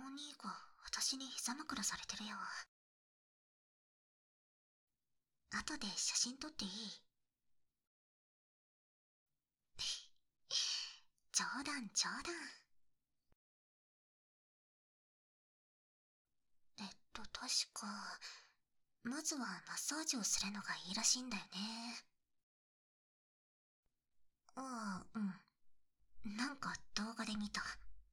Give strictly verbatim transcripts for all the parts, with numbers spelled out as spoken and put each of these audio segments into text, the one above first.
お兄が私に膝枕されてるよ。後で写真撮っていい？冗談冗談。えっと確かまずはマッサージをするのがいいらしいんだよね。ああ、うん。なんか動画で見た。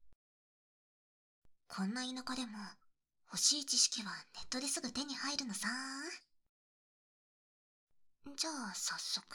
こんな田舎でも欲しい知識はネットですぐ手に入るのさ。じゃあ早速。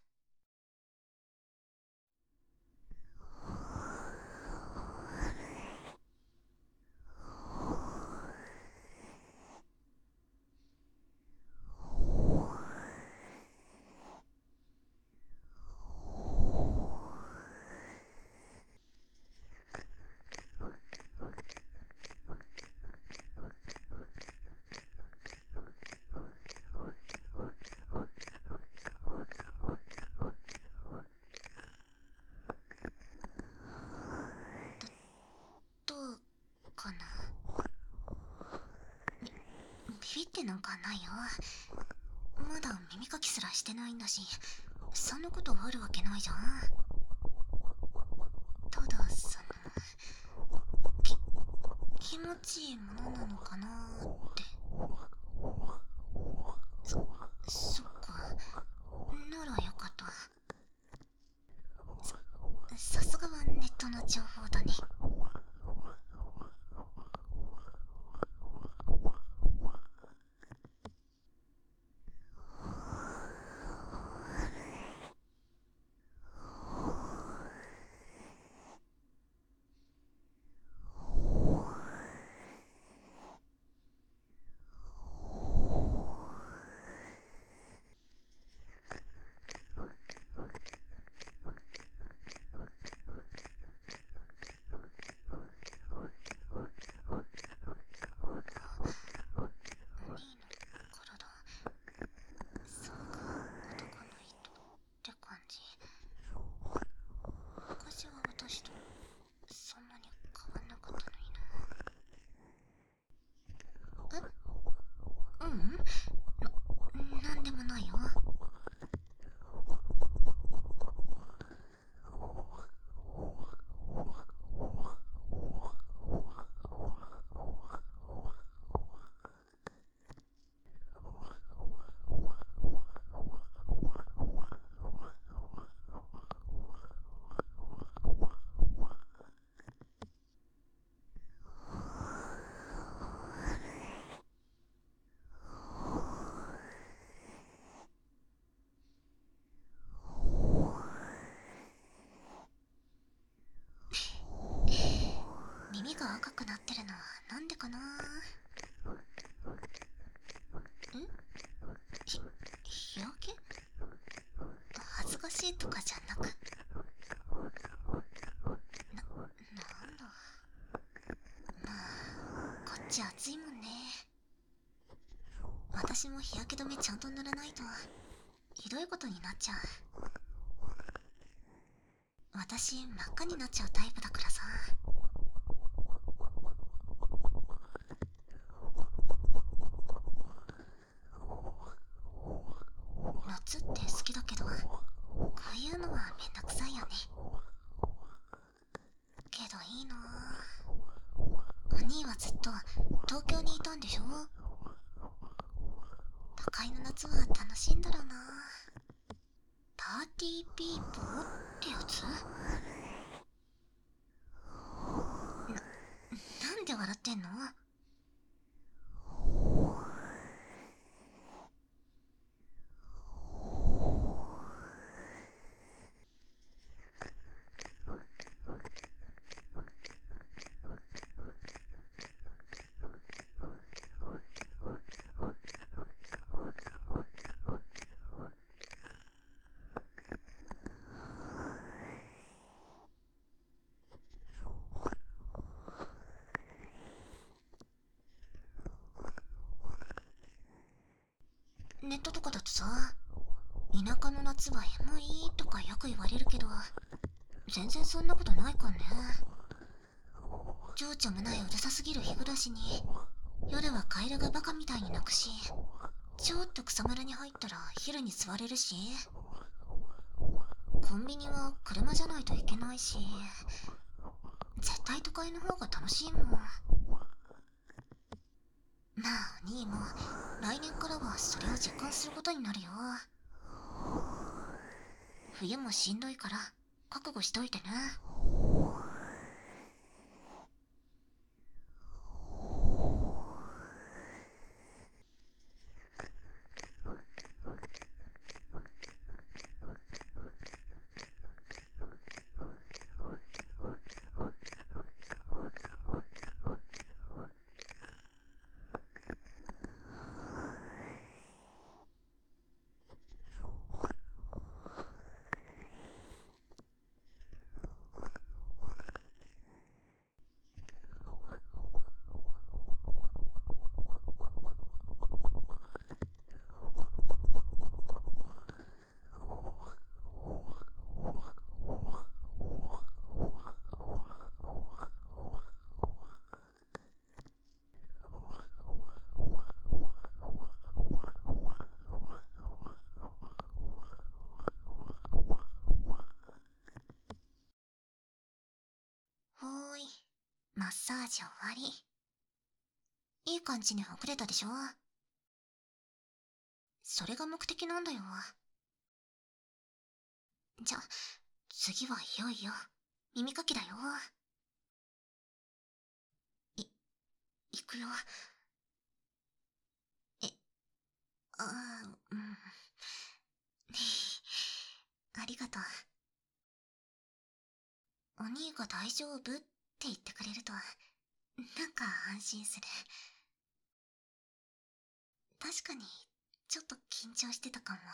どうかな。ビビってなんかないよ。まだ耳かきすらしてないんだし、そんなことあるわけないじゃん。ただそのき気持ちいいものなのかなーって。そそっか、ならよかった。ささすがはネットの情報だね。お兄の体、そうか、男の人って感じ。昔は私とそんなに変わんなかったのにな。え、ううんな、なんでもないよ。耳が赤くなってるのはなんでかな。ん？ひ日焼け？恥ずかしいとかじゃなく、な、なんだ。まあこっち暑いもんね。私も日焼け止めちゃんと塗らないとひどいことになっちゃう。私真っ赤になっちゃうタイプだからさ。夏って好きだけど、こういうのはめんどくさいよね。けどいいなぁ。お兄はずっと東京にいたんでしょ。都会の夏は楽しいんだろうな。パーティーピーポーってやつ？な、なんで笑ってんの？ネットとかだとさ、田舎の夏はエモいとかよく言われるけど、全然そんなことないかんね。 情緒もないうるさすぎる日暮らしに、夜はカエルがバカみたいに鳴くし、ちょっと草むらに入ったら昼に座れるし、コンビニは車じゃないといけないし、絶対都会の方が楽しいもん。まあお兄も来年からはそれを実感することになるよ。冬もしんどいから覚悟しといてね。ほーい、マッサージ終わり。いい感じにほぐれたでしょ。それが目的なんだよ。じゃ、次はいよいよ耳かきだよ。い、いくよ。え、あー、うん。ありがとう。お兄が大丈夫って言ってくれると、なんか安心する。確かに、ちょっと緊張してたかも。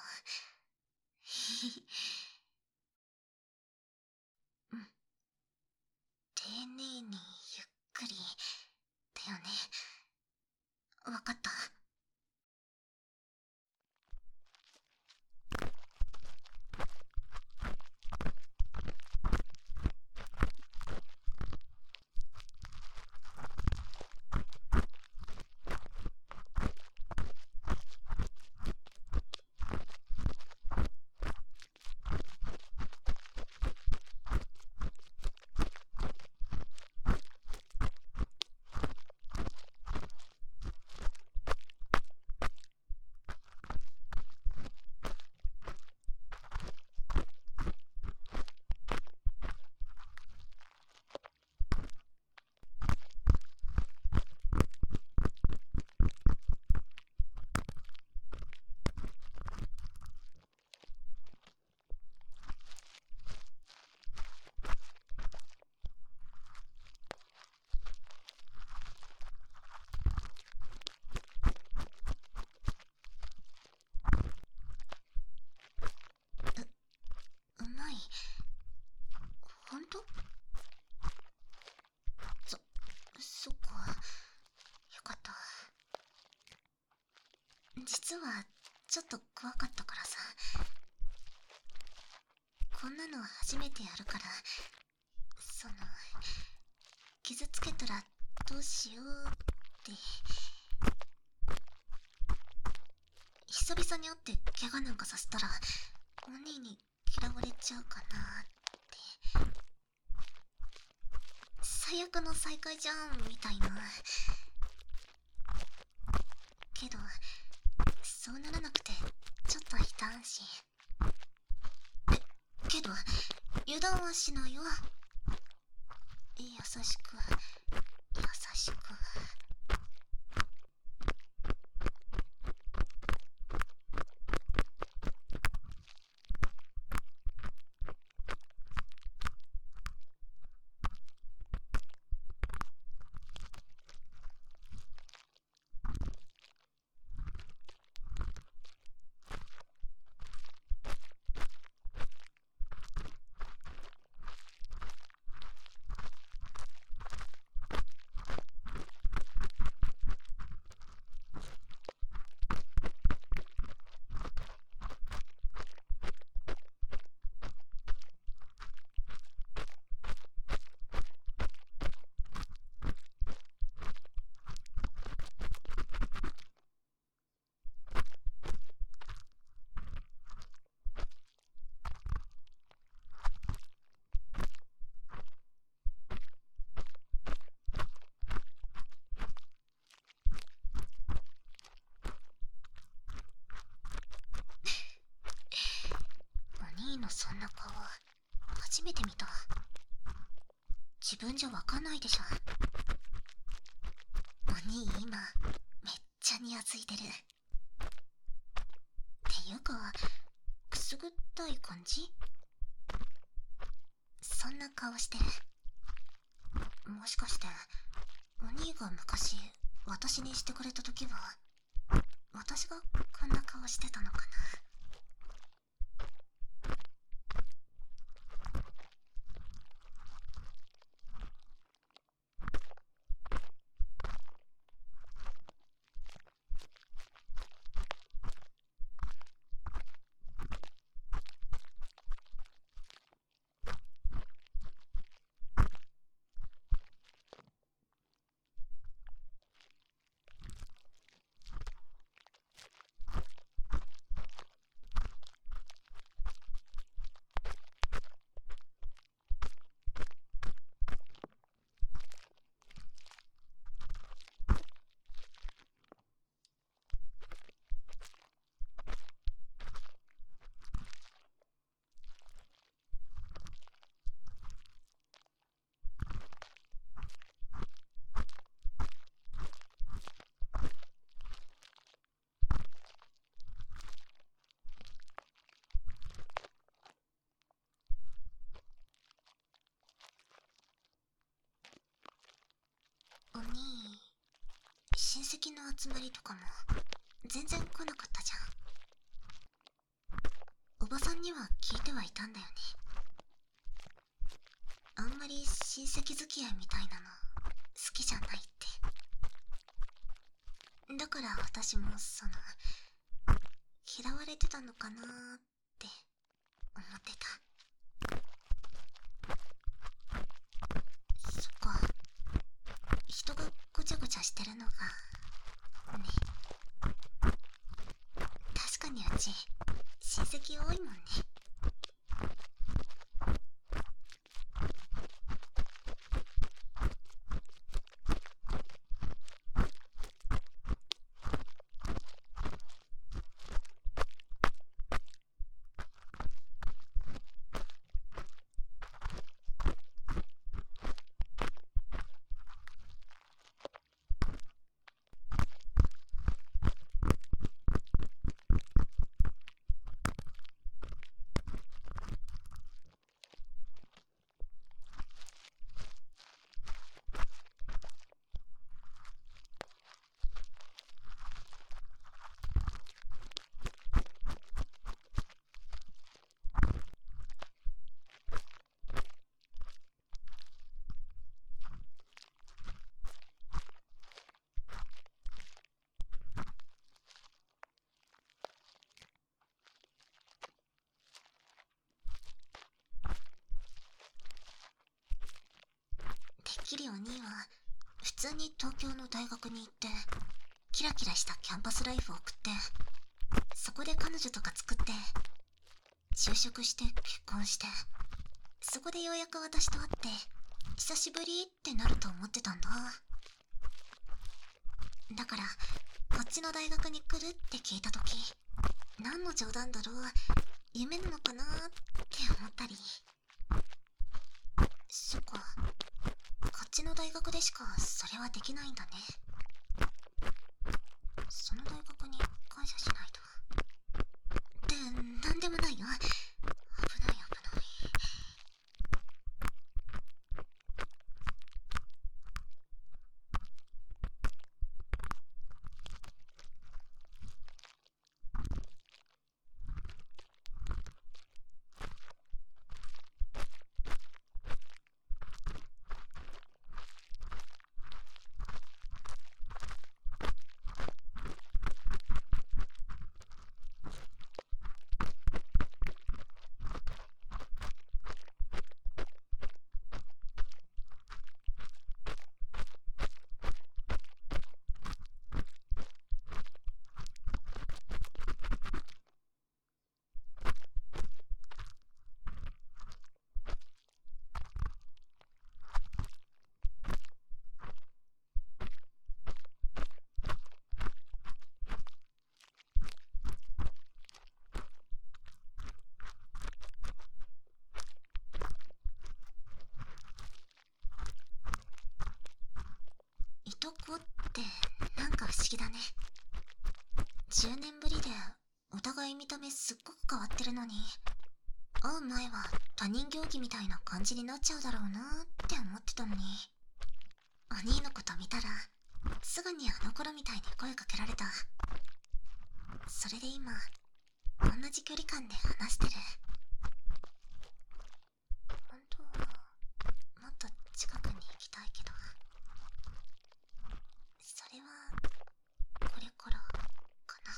うん。丁寧にゆっくり、だよね。わかった。うまい。ほんと？そ、そっか。よかった。実は、ちょっと怖かったからさ。こんなの初めてやるから、その、傷つけたらどうしようって。久々に会って怪我なんかさせたら、お兄に嫌われちゃうかなって。最悪の再会じゃん、みたいな。けど、そうならなくて、ちょっと一安心。え、けど、油断はしないよ。優しく、優しく。 初めて見た。自分じゃわかんないでしょ。お兄今めっちゃニヤついてる。っていうかくすぐったい感じ。そんな顔してる。もしかしてお兄が昔私にしてくれた時は私がこんな顔してたのかな。お兄、親戚の集まりとかも全然来なかったじゃん。おばさんには聞いてはいたんだよね。あんまり親戚付き合いみたいなの好きじゃないって。だから私もその嫌われてたのかなーって思ってた。そっか、人がごちゃごちゃしてるのがね。確かにうち親戚多いもんね。てっきりお兄は普通に東京の大学に行ってキラキラしたキャンパスライフを送って、そこで彼女とか作って就職して結婚して、そこでようやく私と会って久しぶりってなると思ってたんだ。だからこっちの大学に来るって聞いた時、何の冗談だろう、夢なのかなって思ったり。そっか、こっちの大学でしかそれはできないんだね。その大学に感謝しないと。ってなんでもないよ。危ない危ない。 ってなんか不思議だね。じゅうねんぶりでお互い見た目すっごく変わってるのに、会う前は他人行儀みたいな感じになっちゃうだろうなって思ってたのに、お兄のこと見たらすぐにあの頃みたいに声かけられた。それで今同じ距離感で話してる。本当はもっと近くに行きたいけど、それはこれからかな。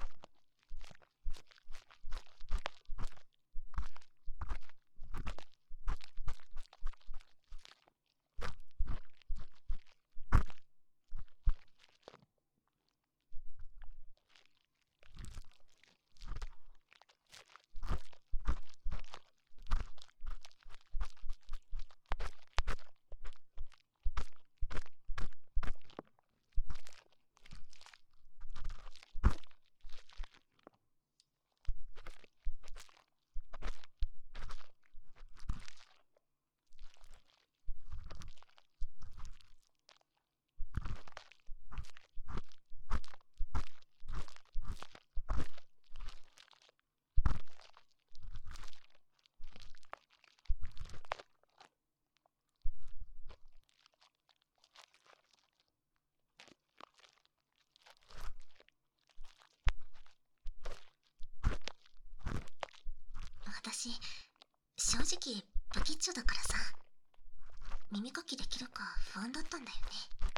私、正直不吉祥だからさ、耳かきできるか不安だったんだよね。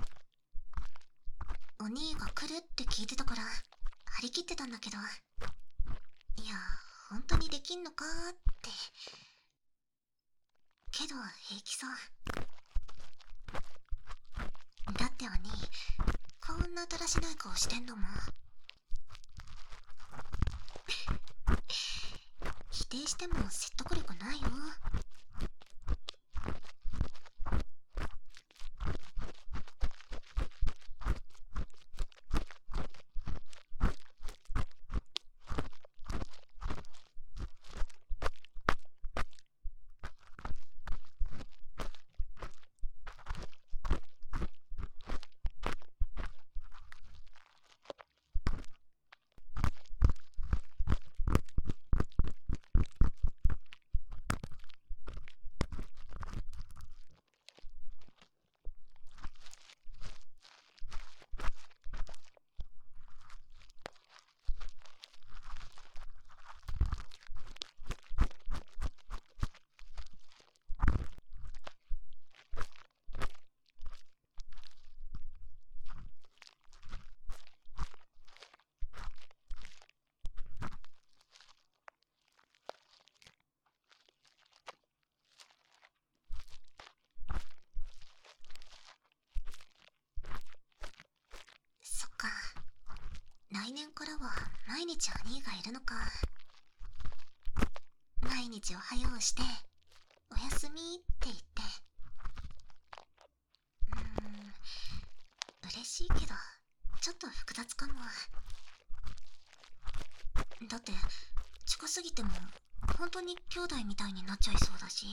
お兄が来るって聞いてたから張り切ってたんだけど、いや本当にできんのかーって。けど平気さ。だってお兄こんなだらしない顔してんのもん。否定しても説得力ないよ。そっか、来年からは毎日お兄がいるのか。毎日おはようしておやすみって言って、うーん嬉しいけどちょっと複雑かも。だって近すぎても本当に兄弟みたいになっちゃいそうだし。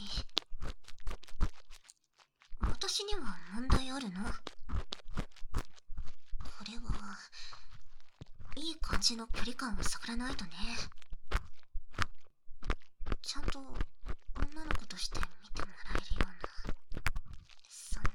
私には問題あるの？これはいい感じの距離感を探らないとね。ちゃんと女の子として見てもらえるような、そんな。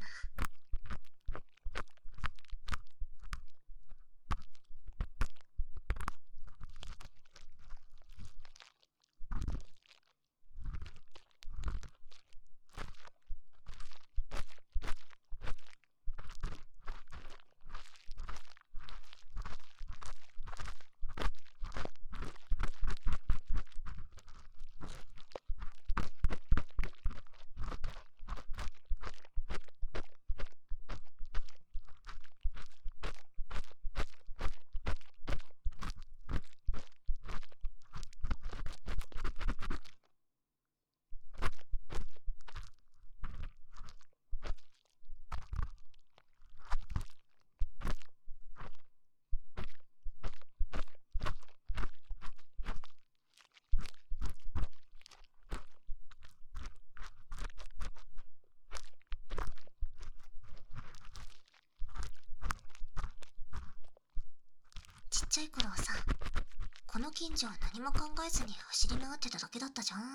ちゃい頃はさ、この近所を何も考えずに走り回ってただけだったじゃん。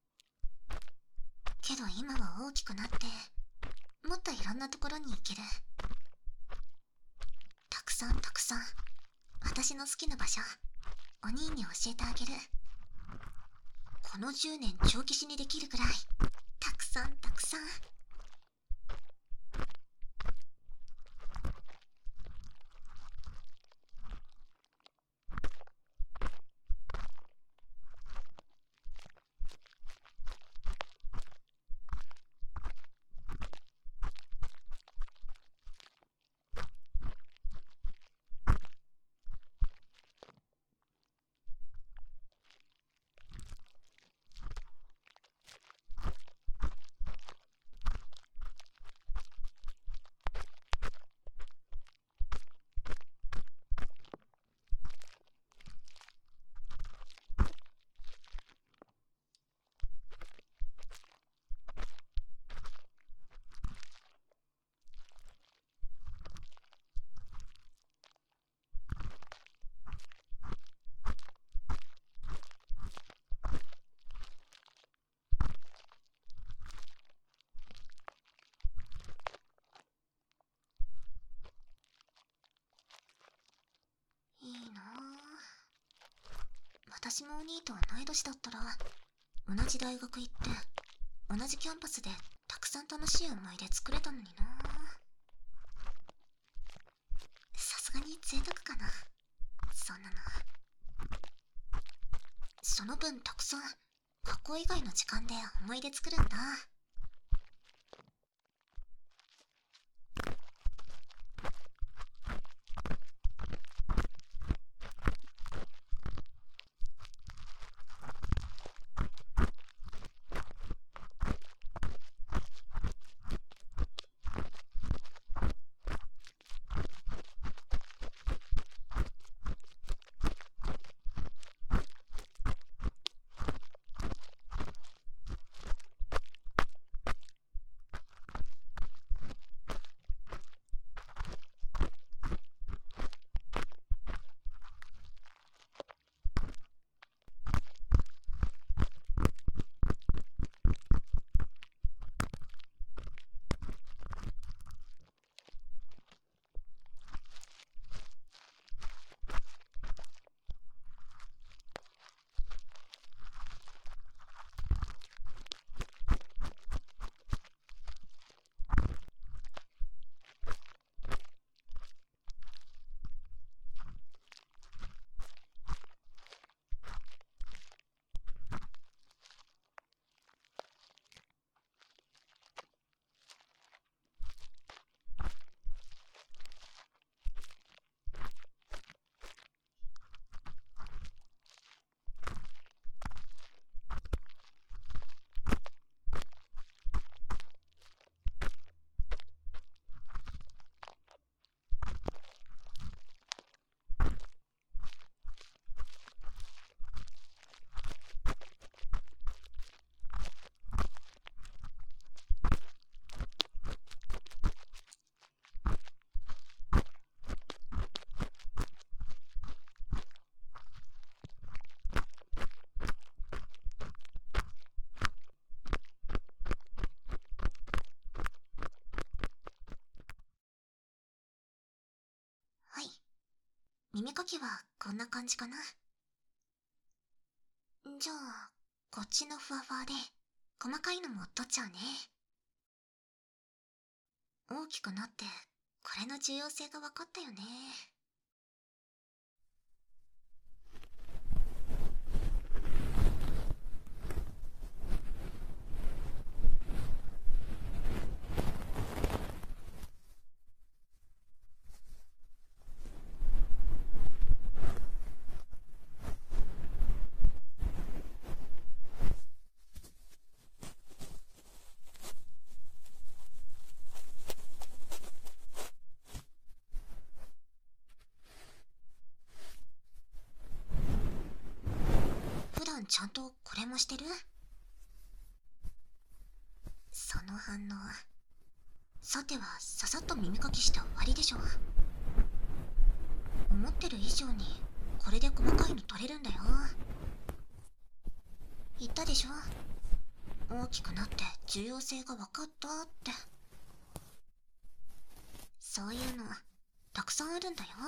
けど今は大きくなって、もっといろんなところに行ける。たくさんたくさん、私の好きな場所、お兄に教えてあげる。このじゅうねん帳消しにできるくらい、たくさんたくさん。いいなぁ。私もお兄と同い年だったら、同じ大学行って同じキャンパスでたくさん楽しい思い出作れたのにな。さすがに贅沢かな、そんなの。その分たくさん学校以外の時間で思い出作るんだ。はい、耳かきはこんな感じかな。じゃあこっちのふわふわで細かいのも取っちゃうね。大きくなってこれの重要性が分かったよね。普段ちゃんとこれもしてる？その反応、さてはささっと耳かきして終わりでしょ。思ってる以上にこれで細かいの取れるんだよ。言ったでしょ、大きくなって重要性が分かったって。そういうのたくさんあるんだよ。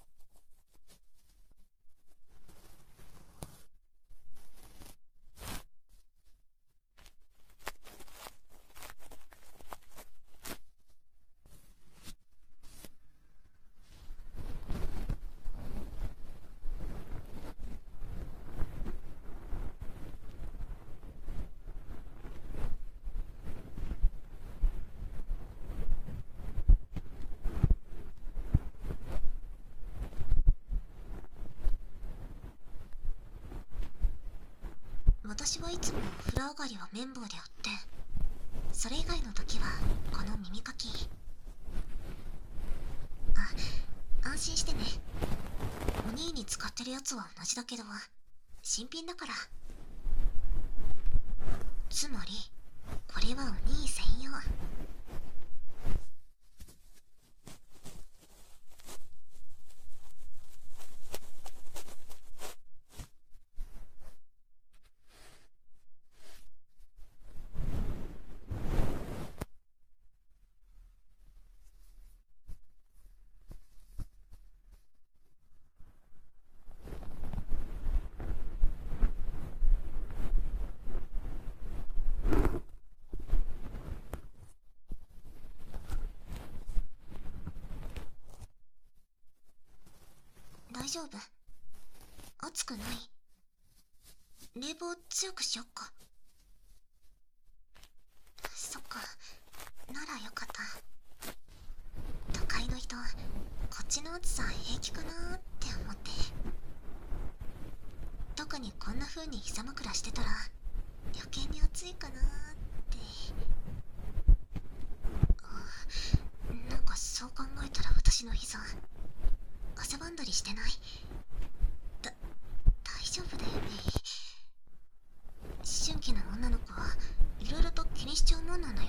私はいつも風呂上がりは綿棒であって、それ以外の時はこの耳かき。あ、安心してね。お兄に使ってるやつは同じだけど新品だから。つまりこれはお兄専用。大丈夫？熱くない？冷房強くしよっか。そっか、ならよかった。都会の人こっちの暑さ平気かなーって思って。特にこんな風に膝枕してたら余計に暑いかなーって。あ、なんかそう考えたら私の膝汗ばんだりしてない？だ大丈夫だよね。思春期の女の子はいろいろと気にしちゃうもんなんだよ。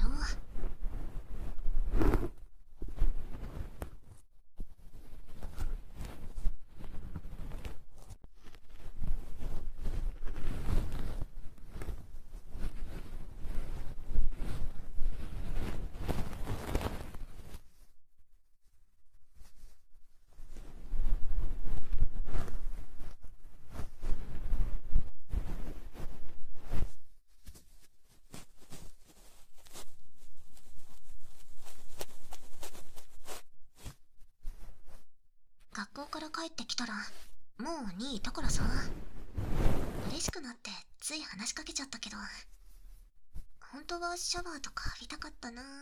学校から帰ってきたらもうお兄いたからさ、嬉しくなってつい話しかけちゃったけど、本当はシャワーとか浴びたかったなーって。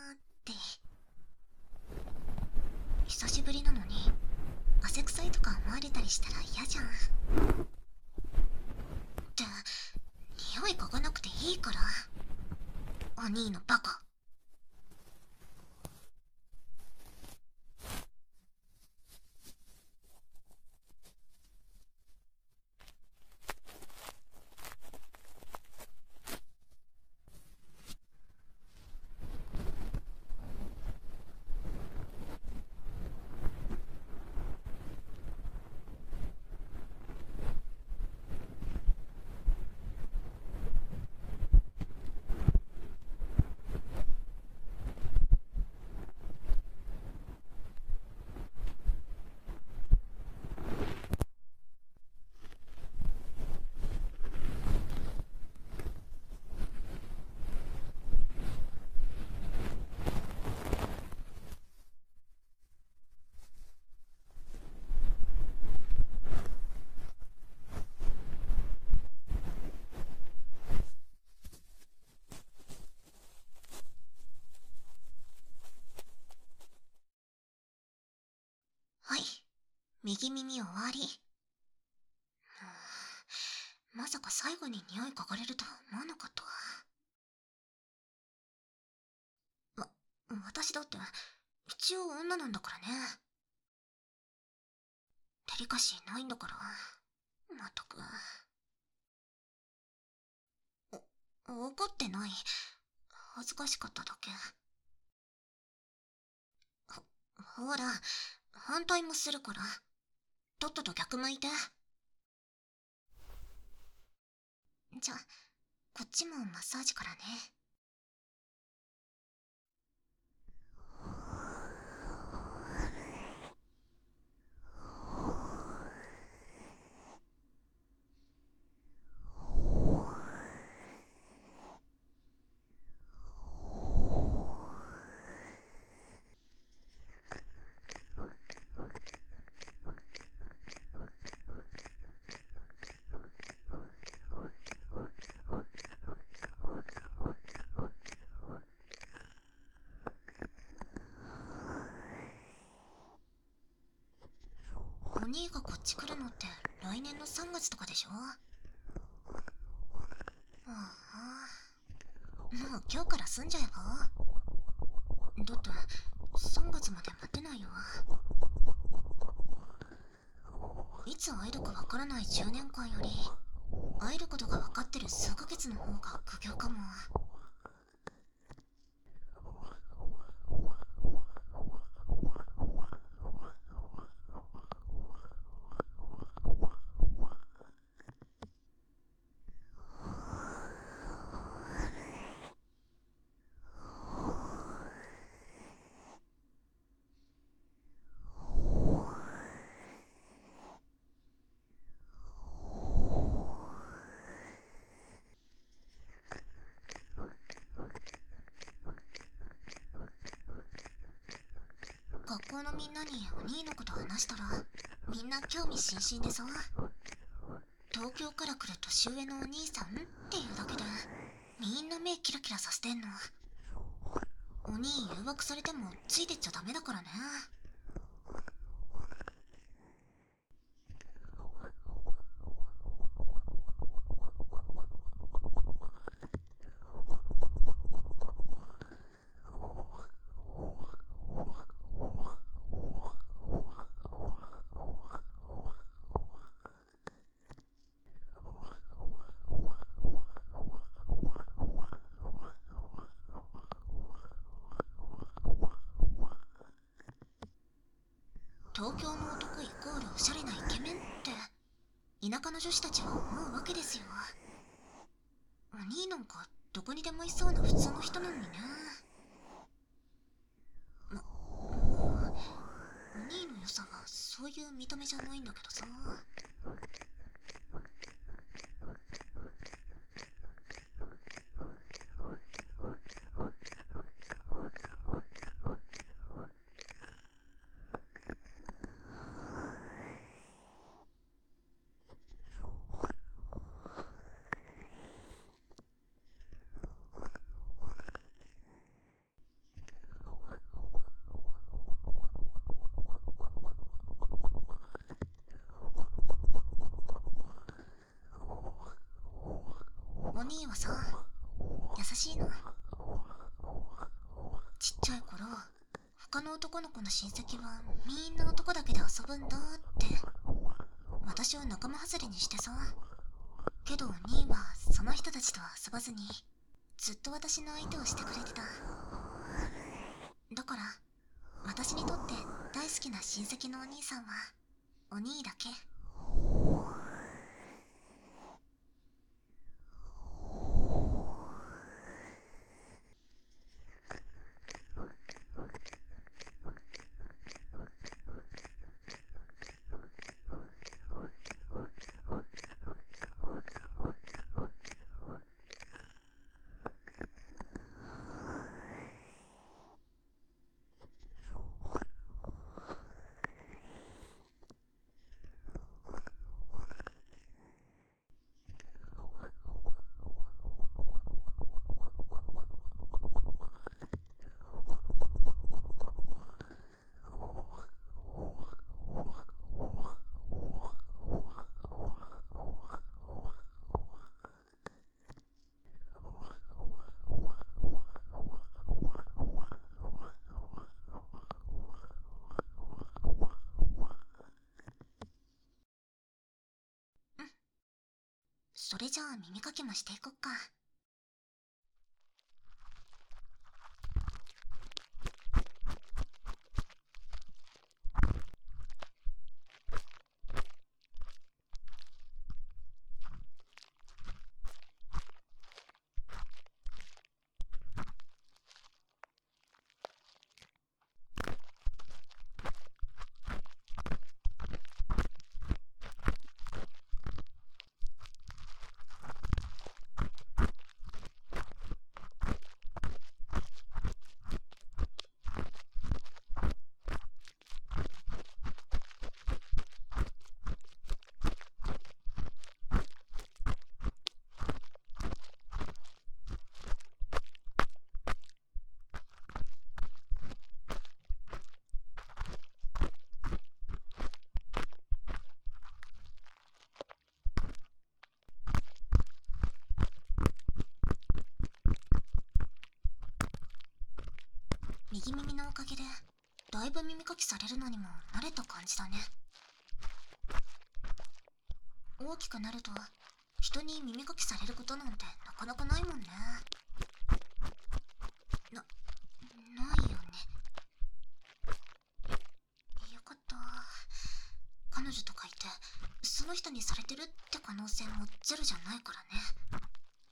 久しぶりなのに汗臭いとか思われたりしたら嫌じゃん。って匂い嗅がなくていいから、お兄のバカ。はい、右耳終わり。まさか最後に匂い嗅がれるとは思わなかったわ。わ、私だって一応女なんだからね。デリカシーないんだから。まったく。お、怒ってない。恥ずかしかっただけ。ほ、ほら、反対もするから。とっとと逆向いて。 じゃ、こっちもマッサージからね。お兄がこっち来るのって来年のさんがつとかでしょ。ああ、もう今日から住んじゃえば。だってさんがつまで待てないよ。いつ会えるかわからないじゅうねんかんより会えることが分かってる数ヶ月の方が苦行かも。学校のみんなにお兄のこと話したらみんな興味津々でさ、東京から来る年上のお兄さんっていうだけでみんな目キラキラさせてんの。お兄誘惑されてもついてっちゃダメだからね。東京の男イコールおしゃれなイケメンって田舎の女子たちは思うわけですよ。お兄なんかどこにでもいそうな普通の人なのにね。ま、もうお兄の良さはそういう見た目じゃないんだけどさ。お兄はさ、優しいの。ちっちゃい頃他の男の子の親戚はみんな男だけで遊ぶんだって私を仲間外れにしてさ。けどお兄はその人たちと遊ばずにずっと私の相手をしてくれてた。だから私にとって大好きな親戚のお兄さんはお兄だけ。それじゃあ耳かきもしていこっか。 右耳のおかげでだいぶ耳かきされるのにも慣れた感じだね。大きくなると人に耳かきされることなんてなかなかないもんね。な、ないよね。よかった。彼女とかいてその人にされてるって可能性もゼロじゃないからね。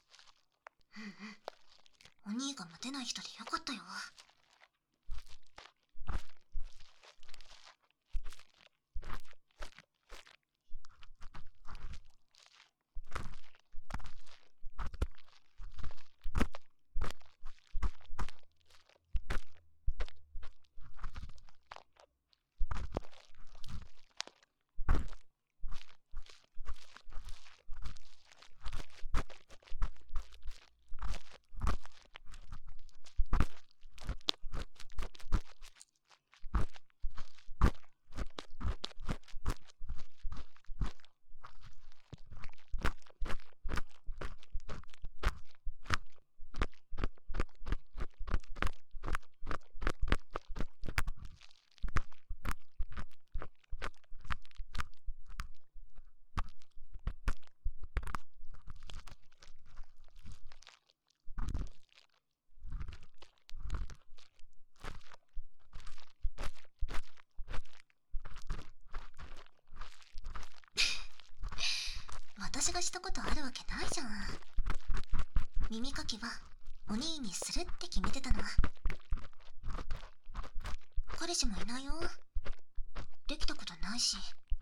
うんうん、お兄がモテない人でよかったよ。私がしたことあるわけないじゃん。耳かきはお兄にするって決めてたの。彼氏もいないよ。できたことないし。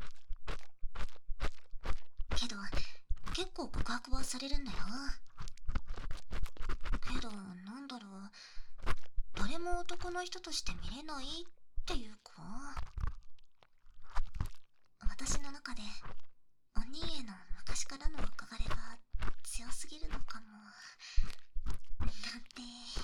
けど結構告白はされるんだよ。けどなんだろう、誰も男の人として見れないっていうか、私の中でお兄への昔からの憧れが強すぎるのかもなんて。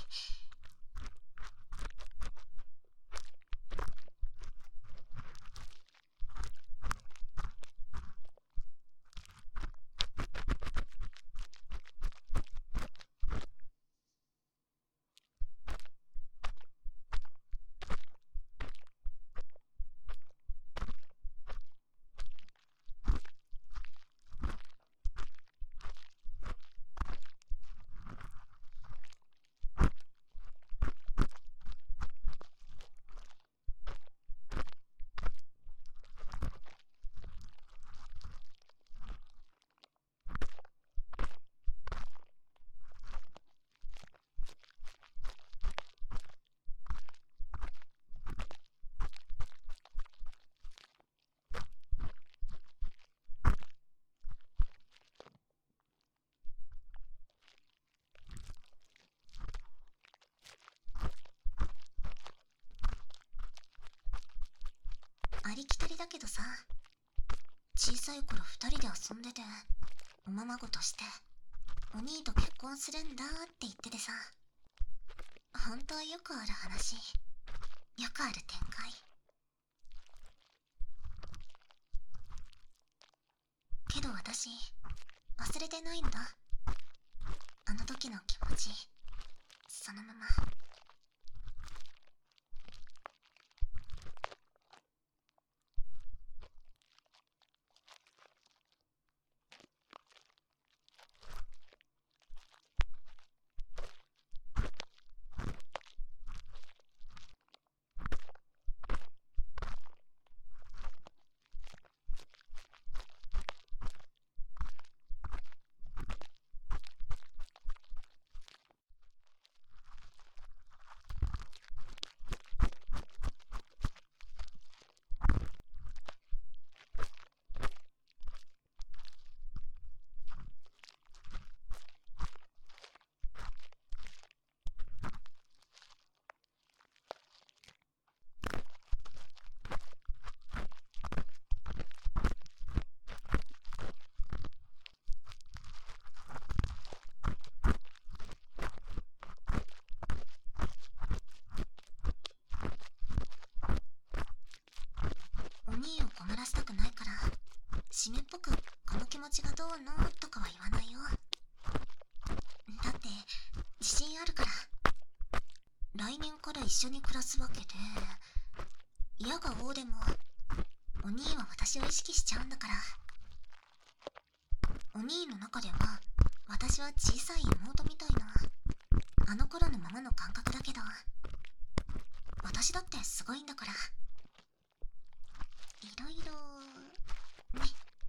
ありきたりだけどさ、小さい頃二人で遊んでておままごとしてお兄と結婚するんだって言っててさ、本当はよくある話、よくある展開。けど私忘れてないんだ、あの時の気持ちそのまま。お兄を困らせたくないから締めっぽくこの気持ちがどうのとかは言わないよ。だって自信あるから。 来年から一緒に暮らすわけで、嫌が王でもお兄は私を意識しちゃうんだから。お兄の中では私は小さい妹みたいな、あの頃のままの感覚だけど、私だってすごいんだから。いろいろね。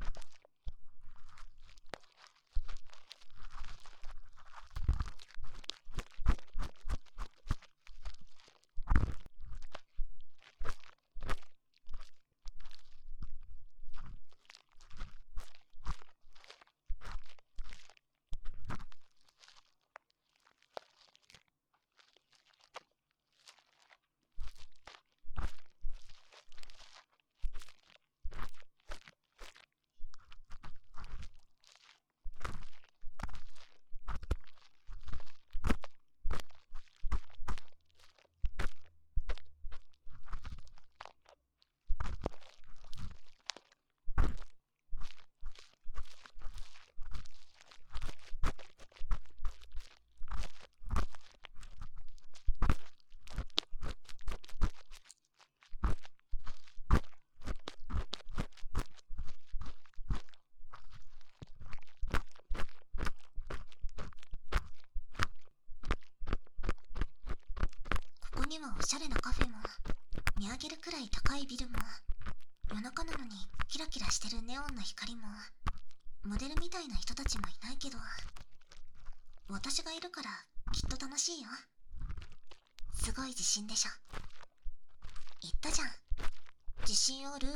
ここにはおしゃれなカフェも、見上げるくらい高いビルも、夜中なのにキラキラしてるネオンの光も、モデルみたいな人たちもいないけど、私がいるからきっと楽しいよ。すごい自信でしょ。言ったじゃん、自信あるって。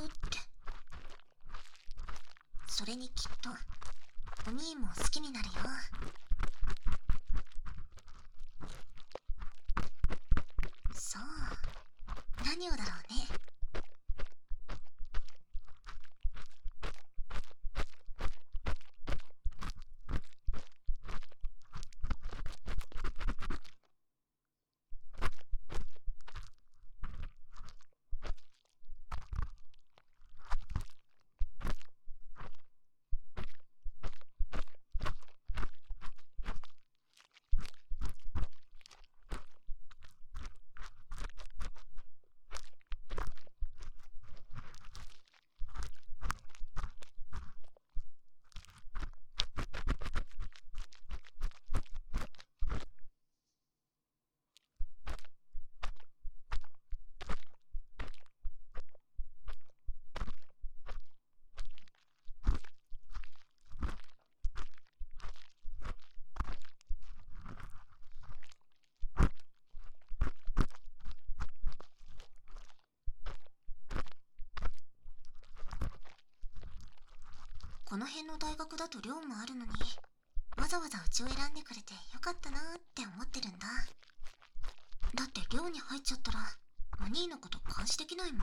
それにきっとお兄も好きになるよ。そう、何をだろうね。この辺の大学だと寮もあるのに、わざわざうちを選んでくれてよかったなーって思ってるんだ。だって寮に入っちゃったらお兄のこと監視できないもん。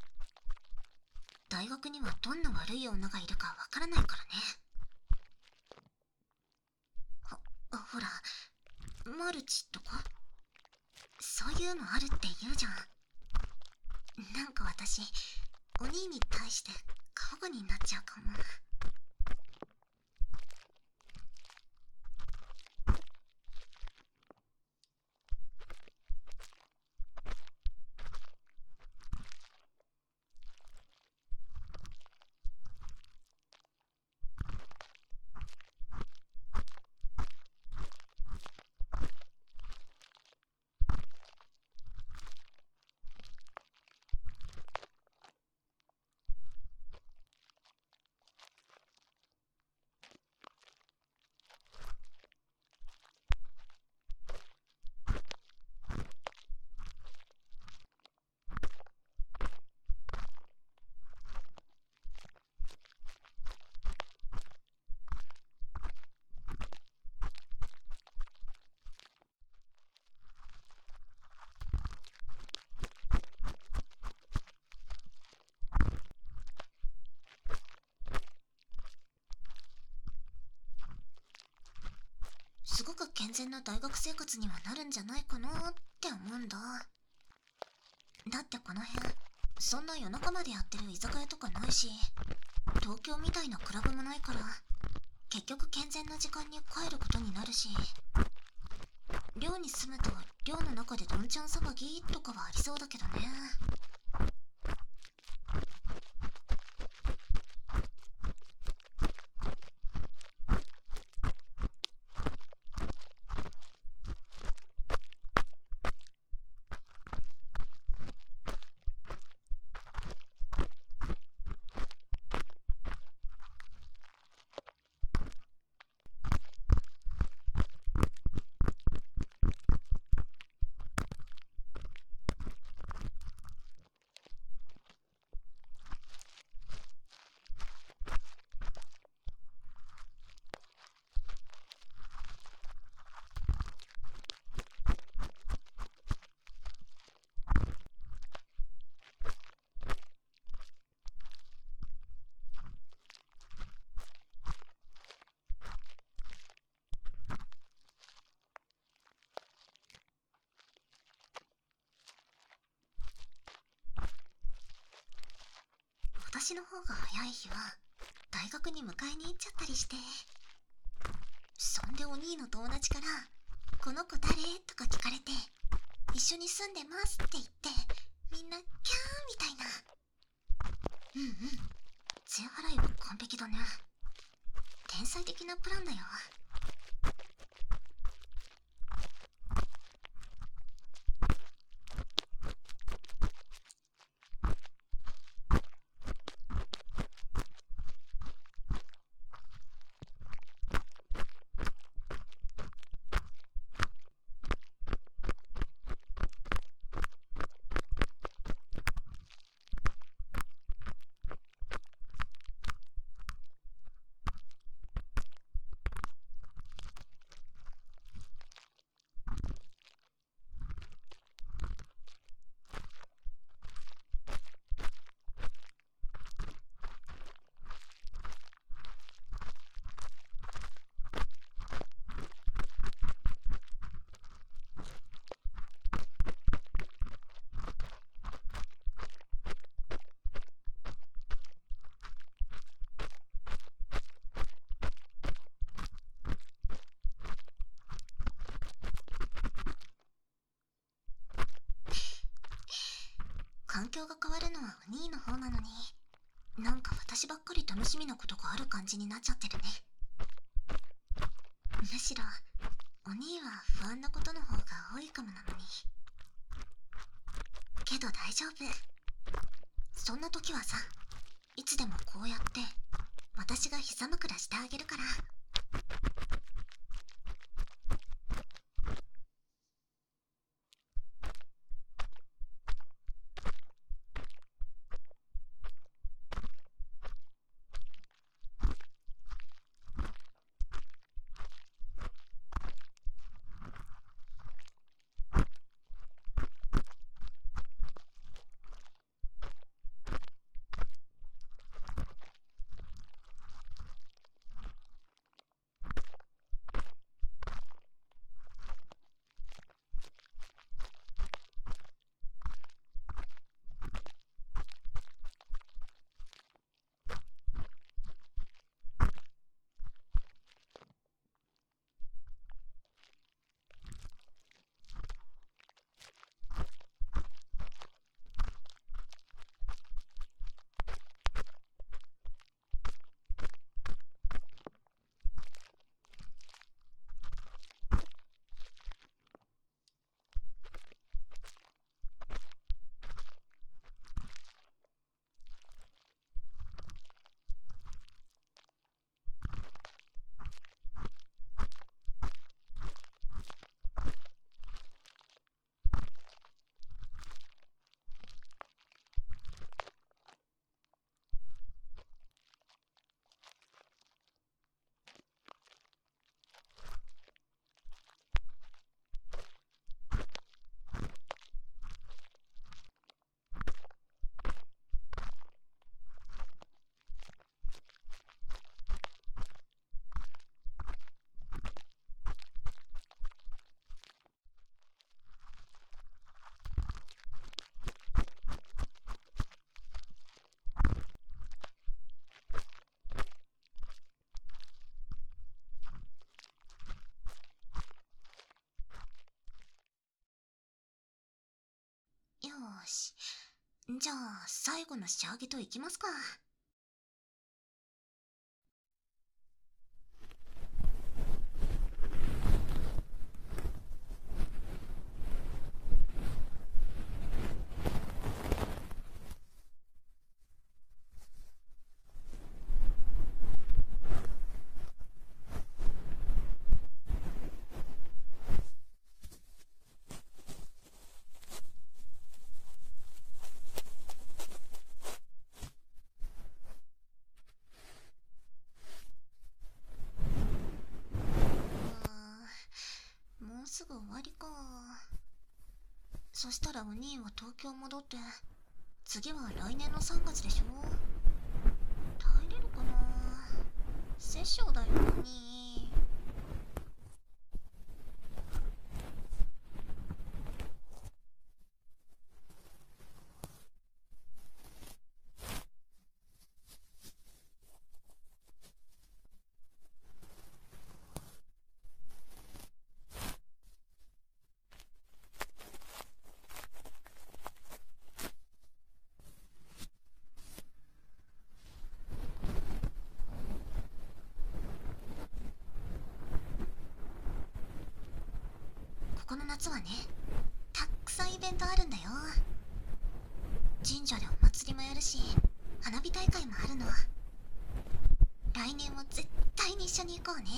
大学にはどんな悪い女がいるかわからないからね。ほ、ほら、マルチとかそういうのあるって言うじゃん。なんか私、お兄に対して過保護になっちゃうかも。すごく健全な大学生活にはなるんじゃないかなって思うんだ。だってこの辺、そんな夜中までやってる居酒屋とかないし、東京みたいなクラブもないから、結局健全な時間に帰ることになるし、寮に住むと寮の中でどんちゃん騒ぎとかはありそうだけどね。私の方が早い日は大学に迎えに行っちゃったりして、そんでお兄の友達から「この子誰?」とか聞かれて「一緒に住んでます」って言って、みんなキャーみたいな。うんうん、税払いは完璧だね。天才的なプランだよ。環境が変わるのはお兄の方なのに、なんか私ばっかり楽しみなことがある感じになっちゃってるね。むしろお兄は不安なことの方が多いかもなのに。けど大丈夫。そんな時はさ、いつでもこうやって私が膝枕してあげるから。 し。じゃあ、最後の仕上げといきますか。うーん、もうすぐ終わりか。そしたらお兄は東京戻って、次は来年のさんがつでしょ。耐えれるかな。殺生だよ、お兄。ここの夏はね、たっくさんイベントあるんだよ。神社でお祭りもやるし、花火大会もあるの。来年も絶対に一緒に行こうね。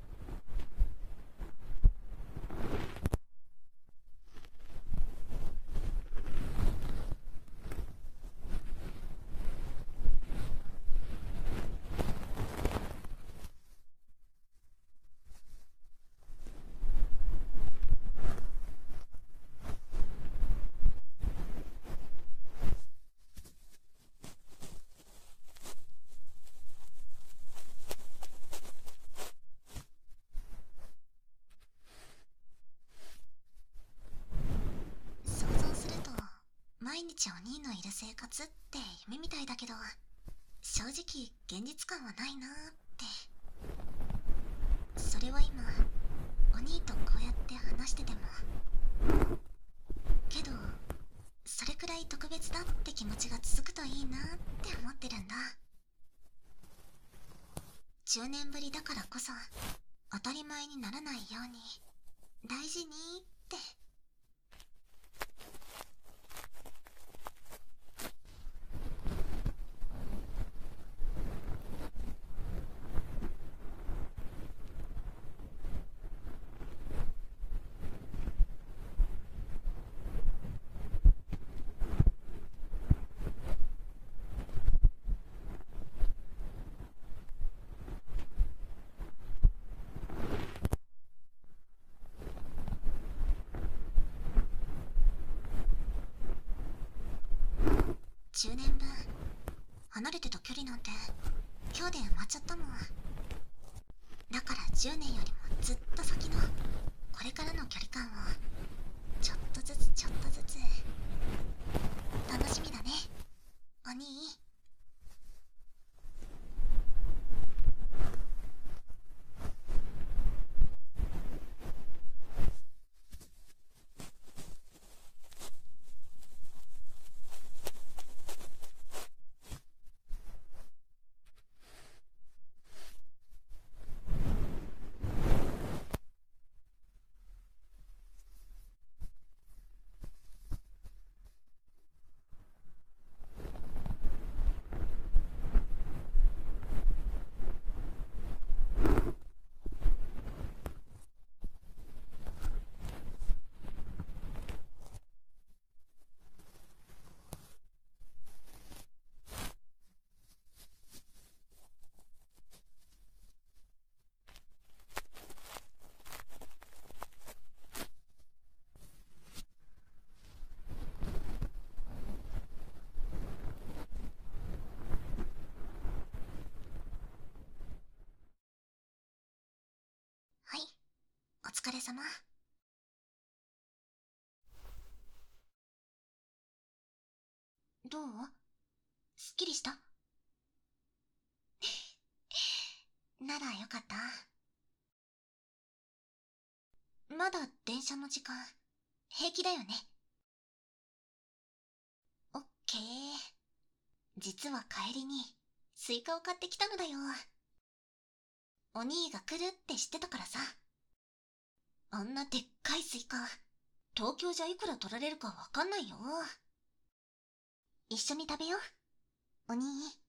想像すると、毎日お兄のいる生活って夢みたいだけど、正直現実感はないなーって。それは今、お兄とこうやって話してても。けど、それくらい特別だって気持ちが続くといいなって思ってるんだ。じゅうねんぶりだからこそ、当たり前にならないように、大事にって。じゅうねんぶん、離れてた距離なんて今日で埋まっちゃったもん。だからじゅうねんよりもずっと先のこれからの距離感をちょっとずつちょっとずつ。楽しみだね、お兄。はい、お疲れ様。どう？すっきりした？ならよかった。まだ電車の時間平気だよね？ へえ。実は帰りにスイカを買ってきたのだよ。お兄が来るって知ってたからさ。あんなでっかいスイカ、東京じゃいくら取られるかわかんないよ。一緒に食べよう、お兄。